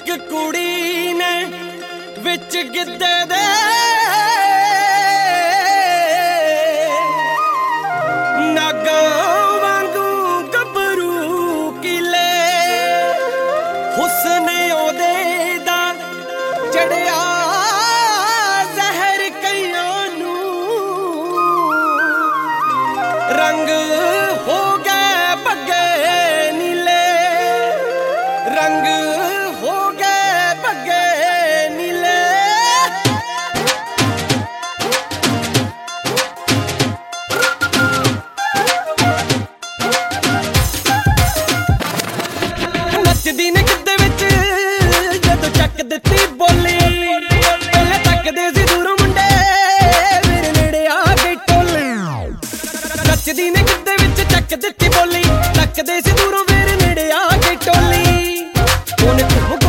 ਇੱਕ ਕੁੜੀ ਨੇ ਵਿੱਚ ਗਿੱਧੇ ਦੇ ਨਾਗਾਂ ਵਾਂਗੂ ਗੱਭਰੂ ਕਿਲੇ ਹੁਸਨ ਉਹਦੇ ਦਾ ਚੜਿਆ ਜ਼ਹਿਰ ਕਈਆਂ ਨੂੰ ਰੰਗ ਹੋ ਗਏ ਬੱਗੇ ਨੀਲੇ ਰੰਗ ਹੋ ਗਏ ਬੱਗੇ ਨੀਲੇ ਨੱਚਦੀ ਨੇ ਗਿੱਧੇ ਵਿੱਚ ਜਦੋਂ ਚੱਕ ਦਿੱਤੀ ਬੋਲੀ ਪਹਿਲੇ ਤੱਕਦੇ ਸੀ ਦੂਰੋਂ ਮੁੰਡੇ ਮੇਰੇ ਨੇੜੇ ਆ ਕੇ ਟੋਲੇ ਨੱਚਦੀ ਨੇ ਗਿੱਧੇ ਵਿੱਚ ਚੱਕ ਦਿੱਤੀ ਬੋਲੀ ਤੱਕਦੇ ਸੀ ਦੂਰੋਂ ਮੇਰੇ ਨੇੜੇ ਆ ਕੇ ਟੋਲੀ ਉਹਨੇ